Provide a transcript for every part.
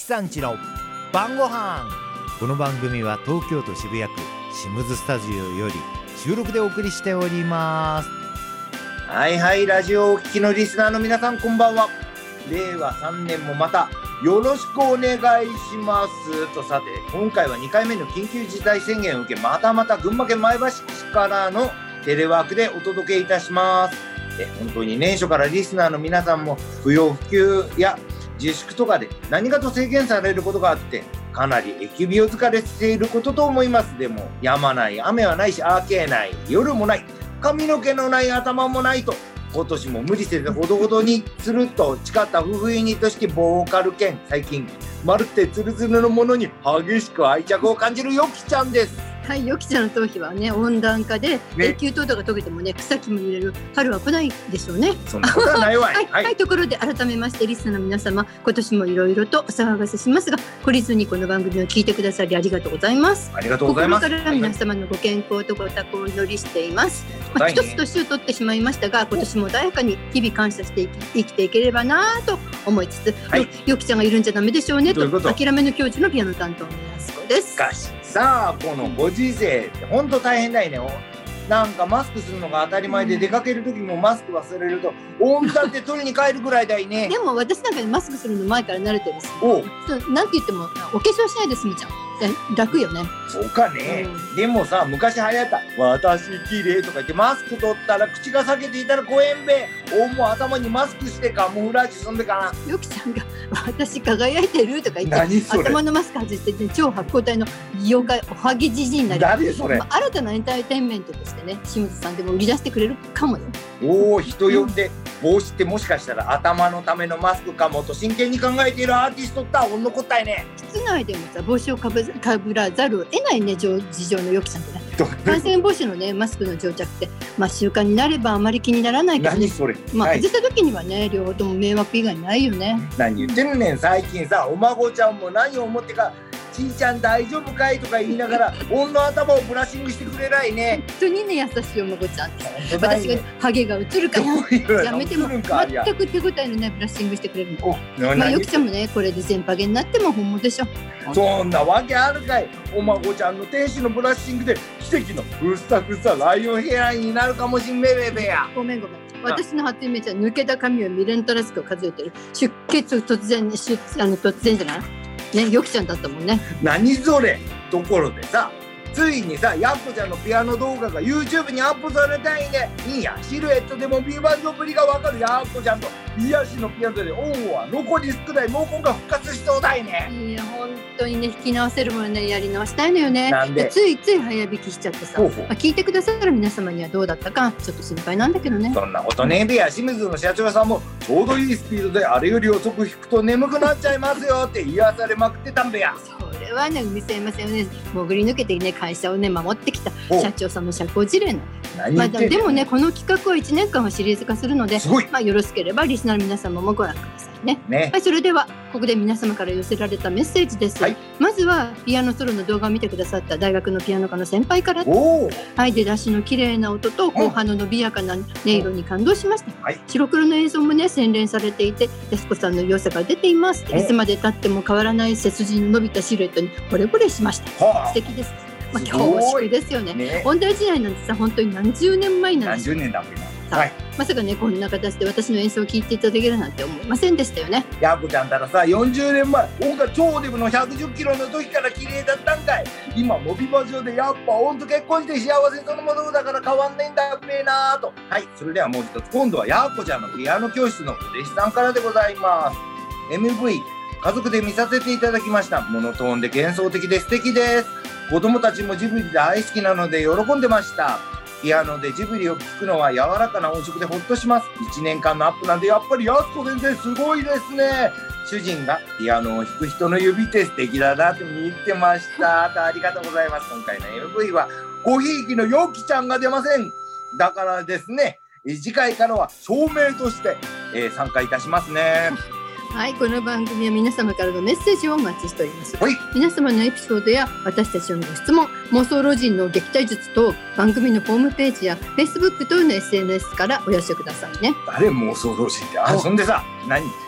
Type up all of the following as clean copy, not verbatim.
さんちの晩ご飯。この番組は東京都渋谷区シムズスタジオより収録でお送りしております。はいはい、ラジオをお聞きのリスナーの皆さん、こんばんは。令和3年もまたよろしくお願いしますと。さて、今回は2回目の緊急事態宣言を受け、また群馬県前橋市からのテレワークでお届けいたします。本当に年初からリスナーの皆さんも不要不急や自粛とかで何かと制限されることがあって、かなり疫病疲れしていることと思います。でも止まない雨はないし、明けない夜もない、髪の毛のない頭もないと、今年も無理せずほどほどにすると誓った夫婦ユニット式ボーカル兼最近丸ってツルツルのものに激しく愛着を感じるよきちゃんです。 はい、よきちゃんの頭皮はね、温暖化で永久凍土が溶けてもね、草木も揺れる春は来ないでしょうね。 そんなことはないわい。 はい、ところで改めましてリスナーの皆様、今年もいろいろとお騒がせしますが、懲りずにこの番組を聞いてくださりありがとうございます。 ありがとうございます。 心から皆様のご健康とご多幸をお祈りしています。一つ年を取ってしまいましたが、今年も穏やかに日々感謝して生きていければなと思いつつ、よきちゃんがいるんじゃダメでしょうねと諦めの教授のピアノ担当のやすこです。 しかしさあ、このご時世って本当大変だよね。なんかマスクするのが当たり前で、出かける時もマスク忘れると温暖って取りに帰るぐらいだいね。 でも私なんかマスクするの前から慣れてるし、なんて言ってもお化粧しないで済むじゃん。楽よね。 そうかね、でもさ、昔流行った私綺麗とか言ってマスク取ったら口が裂けていたらごえんべもう頭にマスクしてカモフラージュすんでかな。 よきちゃんが私輝いてるとか言って頭のマスク外して、ね、超発光体の妖怪おはぎじじいになり、 誰それ、 新たなエンターテインメントとしてね、清水さんでも売り出してくれるかもよ。 人呼んで、帽子ってもしかしたら頭のためのマスクかもと真剣に考えているアーティストってほんのこったいね。 室内でもさ、帽子をかぶらざるを得ないね、事情のよきちゃんってね。感染防止のね、マスクの装着って、習慣になればあまり気にならないけどね。 何それ、 外した時にはね、両方とも迷惑以外ないよね。 何言ってんねん。最近さ、お孫ちゃんも何を思ってか、ちーちゃん大丈夫かいとか言いながら女の頭をブラッシングしてくれないね。 本当にね、優しいお孫ちゃんって。私がハゲが映るからやめても全く手応えのないブラッシングしてくれるの。よきちゃんもね、これで全パゲになっても本物でしょ。 そんなわけあるかい。お孫ちゃんの天使のブラッシングで奇跡のふさふさライオンヘアになるかもしんべべや。 ごめん。私の初夢じゃ抜けた髪を未練たらしく数えてる。出血突然じゃないね、よきちゃんだったもんね。 何それ。ところでさ、ついにさ、やっこちゃんのピアノ動画が YouTube にアップされたいね。いや、シルエットでもビバンドぶりがわかるやっこちゃんと癒しのピアノで音は残り少ない毛根が復活しそうだいね。 いや、本当にね、弾き直せるもんね、やり直したいのよね。 なんでつい早弾きしちゃってさ、聞いてくださる皆様にはどうだったかちょっと心配なんだけどね。 そんなことねえべや。清水の社長さんもちょうどいいスピードであれより遅く弾くと眠くなっちゃいますよって癒されまくってたんべや。 それはね、海せませんよね。潜り抜けてね、会社をね守ってきた社長さんの社交辞令なの。でもね、この企画は1年間はシリーズ化するので、よろしければリスナーの皆様もご覧くださいね。はい、それではここで皆様から寄せられたメッセージです。まずはピアノソロの動画を見てくださった大学のピアノ科の先輩から。はい、出だしの綺麗な音と後半の伸びやかな音色に感動しました。白黒の演奏もね、洗練されていて安子さんの良さが出ています。いつまで経っても変わらない背筋の伸びたシルエットに惚れ惚れしました。素敵です。恐縮ですよね。音大時代なんてさ、本当に何十年前なんですよ。 何十年だもんな。 まさかね、こんな形で私の演奏を聴いていただけるなんて思いませんでしたよね。 やっこちゃんたらさ、40年前音が超デブの110キロの時から綺麗だったんかい。今モビバ上でやっぱ音と結婚して幸せそのものだから変わんないんだべなと。はい、それではもう一つ、今度はやっこちゃんのピアノ教室のお弟子さんからでございます。 MV 家族で見させていただきました。モノトーンで幻想的で素敵です。子供たちもジブリ大好きなので喜んでました。ピアノでジブリを聴くのは柔らかな音色でほっとします。1年間のアップなんでやっぱりやすこ先生すごいですね。主人がピアノを弾く人の指って素敵だなって見入ってましたありがとうございます。今回の MV はごひいきのよきちゃんが出ません。だからですね、次回からは照明として、参加いたしますね。 はい、この番組は皆様からのメッセージをお待ちしております。皆様のエピソードや私たちへのご質問、妄想老人の撃退術等、番組のホームページや Facebook 等の SNS からお寄せくださいね。 誰妄想老人って。そんでさ、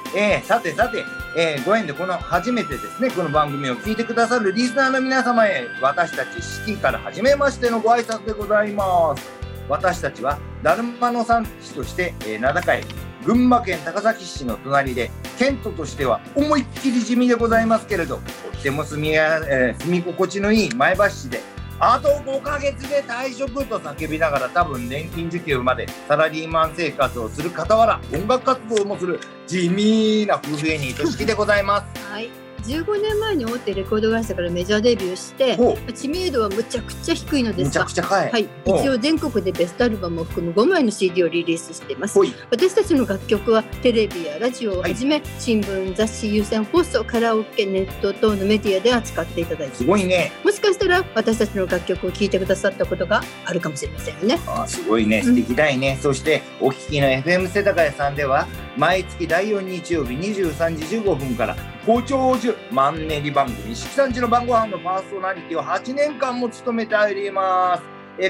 さて、ご縁でこの初めてですね、この番組を聞いてくださるリスナーの皆様へ、私たち四季から初めましてのご挨拶でございます。私たちはだるまの産地として、名高い群馬県高崎市の隣で、県都としては思いっきり地味でございますけれど、とっても住み心地のいい前橋市で、あと5ヶ月で退職と叫びながら、多分年金受給までサラリーマン生活をする傍ら、音楽活動もする地味な夫婦芸人としきでございます。 はい、15年前に大手レコード会社からメジャーデビューして、知名度はむちゃくちゃ低いのですが、一応全国でベストアルバムを含む5枚の CD をリリースしています。私たちの楽曲はテレビやラジオをはじめ、新聞、雑誌、有線放送、カラオケ、ネット等のメディアで扱っていただいています。 すごいね。 もしかしたら私たちの楽曲を聴いてくださったことがあるかもしれませんよね。 すごいね、素敵だいね。そしてお聞きの FM 世田谷さんでは、毎月第4日曜日23時15分からご長寿マンネリ番組四季さんちの晩ご飯のパーソナリティを8年間も務めております。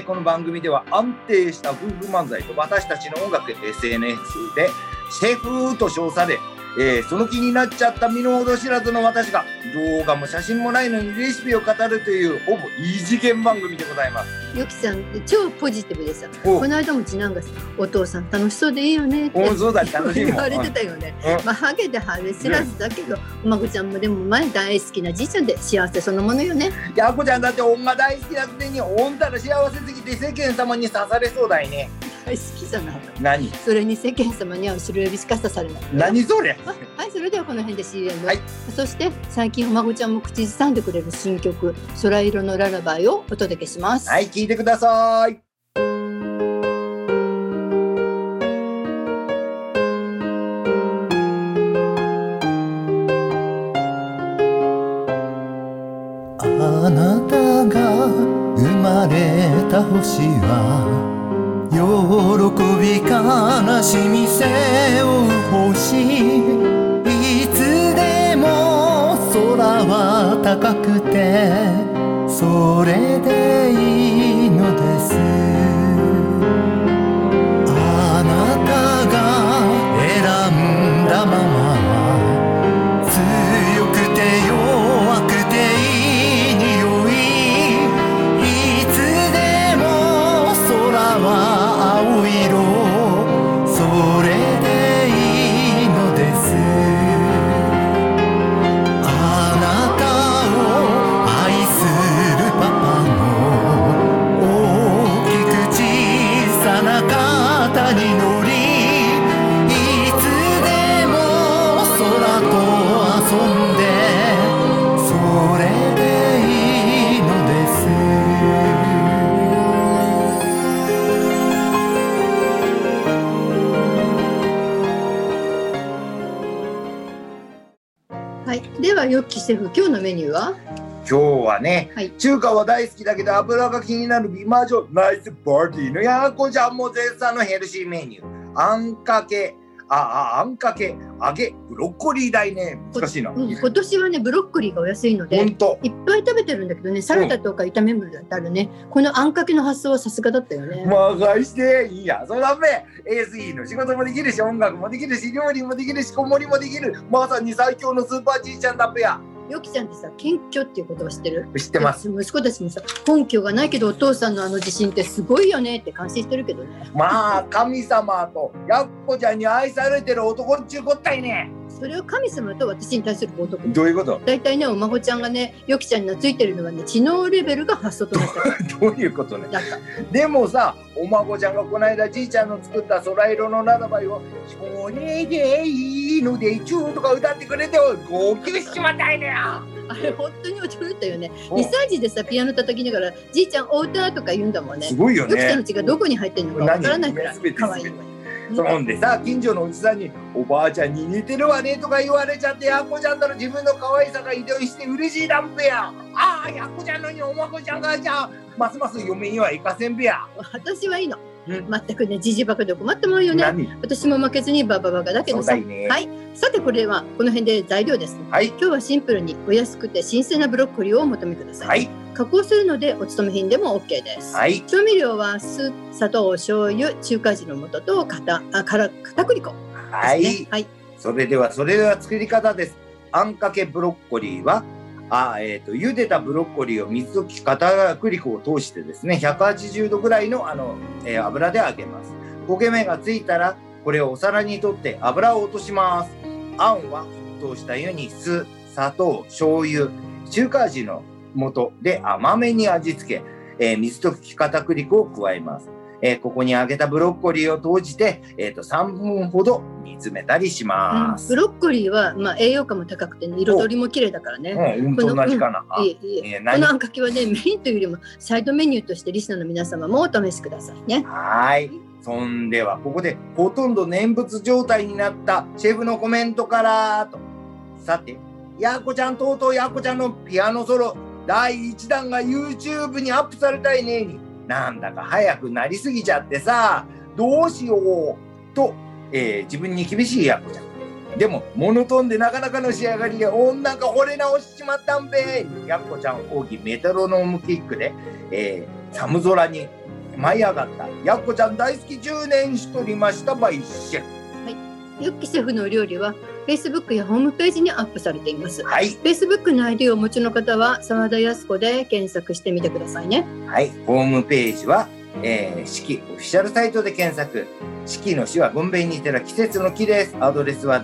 この番組では安定した夫婦漫才と私たちの音楽 SNS でシェフと称され、その気になっちゃった身の程知らずの私が動画も写真もないのにレシピを語るというほぼ異次元番組でございます。 よきさんって超ポジティブでさ、この間も次男がさ、お父さん楽しそうでいいよねって言われてたよね。ハゲでハゲ知らずだけど、お孫ちゃんもでも前大好きなじいちゃんで幸せそのものよね。 やこちゃんだって女大好きなくせに、おんたら幸せすぎて世間様に刺されそうだいね。 大好きじゃない。 何それに世間様には後ろ指しか刺されない。 何それ。 はい、それではこの辺で CM、そして最近お孫ちゃんも口ずさんでくれる新曲空色のララバイをお届けします。 はい、聞いてください。 あなたが生まれた星は喜び悲しみ背負う星、いつでも空は高くてそれでいいのです。あなたが選んだまま強くて弱くていい匂い、いつでも空は青色、それでいいのです。あなたを愛するパパの大きく小さな肩に乗り、いつでも空と遊んでそれでいいのです。 はい、ではよっきシェフ、今日のメニューは？ 今日はね、中華は大好きだけど油が気になる美魔女ナイスパーティーのやこちゃんも絶賛のヘルシーメニュー、あんかけ揚げブロッコリーだいね。難しいな。 今年はねブロッコリーがお安いのでいっぱい食べてるんだけどね、サラダとか炒め物だってあるね。このあんかけの発想はさすがだったよね。 任していいや。そのため ASE の仕事もできるし、音楽もできるし、料理もできるし、子守もできる、まさに最強のスーパーじいちゃんだっぺや。 よきちゃんってさ、謙虚っていう言葉知ってる？ 知ってます。 息子たちにさ、根拠がないけどお父さんのあの自信ってすごいよねって感心してるけどね。 まあ神様とやっこちゃんに愛されてる男っちゅうこったいね。 それを神様と私に対する冒涜。 どういうこと？ だいたいね、お孫ちゃんがね、よきちゃんに懐いてるのはね、知能レベルが発想となったから。 どういうことね。でもさ、お孫ちゃんがこの間じいちゃんの作った空色のララバイをそれでいいのでちゅうとか歌ってくれて号泣しちまったいね。 あれ本当に驚いたよね。2歳児でさ、ピアノ叩きながらじいちゃんお歌とか言うんだもんね。 すごいよね。 よきちゃんの血がどこに入ってるのかわからないくらい可愛い。 そんでさ、近所のおじさんにおばあちゃんに似てるわねとか言われちゃって、やっこちゃんとの自分の可愛さが移動して嬉しいだんぺや。ああ、やっこちゃんのにおまこちゃんがじゃあますます嫁にはいかせんべや。 私はいいの。全くね、じじばかで困ってもらうよね。私も負けずにバババカだけどさ、ね、はい。さてこれはこの辺で材料です、今日はシンプルにお安くて新鮮なブロッコリーをお求めください、加工するのでお勤め品でも OK です、調味料は酢、砂糖、醤油、中華味の素と片栗粉ですね、 それでは作り方です。あんかけブロッコリーは茹でたブロッコリーを水溶き片栗粉を通してですね、180度ぐらいの油で揚げます。焦げ目がついたらこれをお皿に取って油を落とします。あんは沸騰した湯に酢、砂糖、醤油、中華味の素で甘めに味付け、水溶き片栗粉を加えます。ここに揚げたブロッコリーを投じて、3分ほど煮詰めたりします。 ブロッコリーは、栄養価も高くて、ね、彩りも綺麗だからね。 同じかな。 このあんかけはね、メインというよりもサイドメニューとしてリスナーの皆様もお試しくださいね。 はい。そんではここでほとんど念仏状態になったシェフのコメントからと。さて、やっこちゃんとうとうやっこちゃんのピアノソロ第1弾が YouTube にアップされたいねに、なんだか早くなりすぎちゃってさ、どうしようと、自分に厳しいやっこちゃん。でもモノトーンでなかなかの仕上がりで女が惚れ直しちまったんべ。やっこちゃん奥義メトロノームキックで、寒空に舞い上がったやっこちゃん大好き10年しとりましたバイシェフ。 はい、ユッキシェフのお料理は Facebook やホームページにアップされています。 はい、 Facebook の ID をお持ちの方は澤田靖子で検索してみてくださいね。 はい、ホームページは、四季オフィシャルサイトで検索。四季の四は文弁にてら季節の木です。アドレスは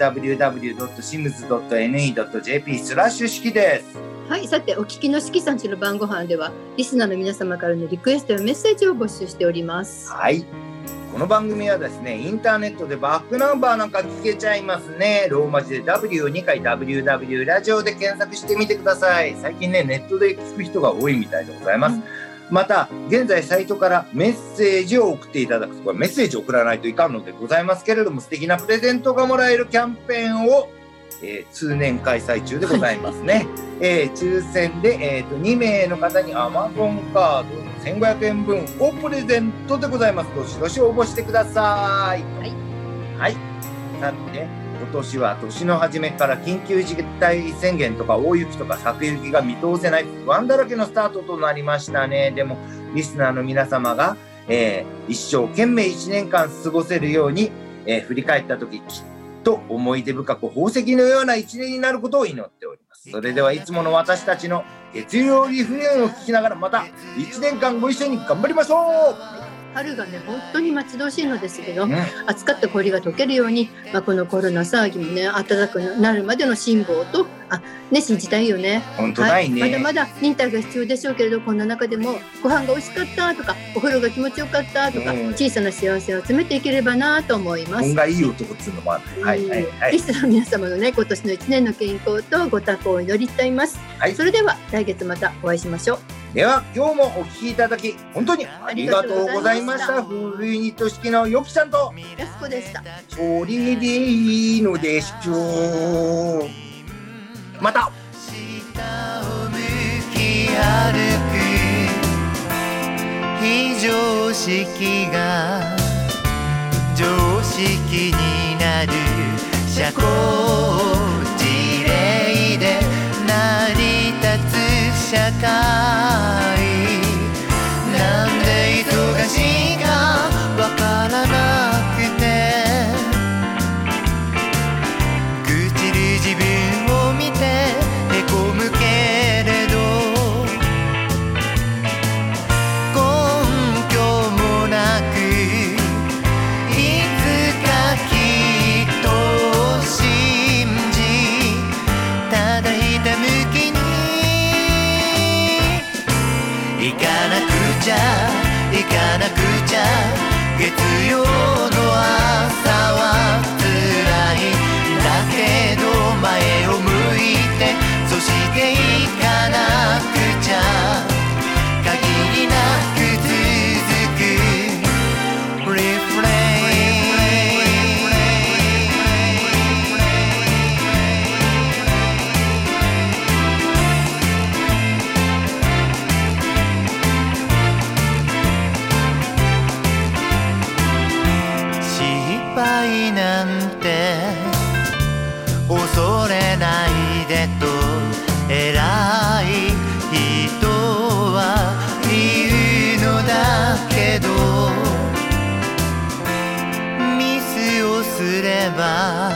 www.sims.ne.jp スラッシュ四季です。 はい、さてお聞きの四季さんちの晩ご飯ではリスナーの皆様からのリクエストやメッセージを募集しております。 はい、この番組はですね、インターネットでバックナンバーなんか聞けちゃいますね。ローマ字で W を2回 WW ラジオで検索してみてください。最近ね、ネットで聞く人が多いみたいでございます。また現在サイトからメッセージを送っていただくとか、メッセージを送らないといかんのでございますけれども、素敵なプレゼントがもらえるキャンペーンを通年開催中でございますね。抽選で、2名の方に Amazon カード1500円分をプレゼントでございます。どしどし応募してください。 はい、 はい、さて今年は年の初めから緊急事態宣言とか大雪とか先行きが見通せない不安だらけのスタートとなりましたね。でもリスナーの皆様が、一生懸命1年間過ごせるように、振り返った時きっと思い出深く宝石のような一年になることを祈っております。それではいつもの私たちの月曜リフレインを聞きながらまた1年間ご一緒に頑張りましょう。 春がね本当に待ち遠しいのですけど、暑かった氷が溶けるように、このコロナ騒ぎもね暖かくなるまでの辛抱と信じたいよね。 本当だいね、 まだまだ忍耐が必要でしょうけれど、こんな中でもご飯が美味しかったとかお風呂が気持ちよかったとか、小さな幸せを集めていければなと思います。 運がいい男っていうのもあって、 リスナーの皆様のね今年の1年の健康とご多幸を祈りたいます。それでは来月またお会いしましょう。 では今日もお聞きいただき本当にありがとうございました。フルユニット式のよきちゃんとやすこでした。 それでいいのでしょう。また下を向き歩く非常識が常識になる社交辞令で成り立つ社会、なんで忙しいかわからなくて愚痴る自分を見てへこむけれど、根拠もなくいつかきっと信じ、ただひたむきに行かなくちゃ行かなくちゃ、月曜の朝は辛いだけど前を向いて、そして行かなくちゃ限りなく続くリフレ失敗なんて恐れないでと偉い人は言うのだけど、ミスをすれば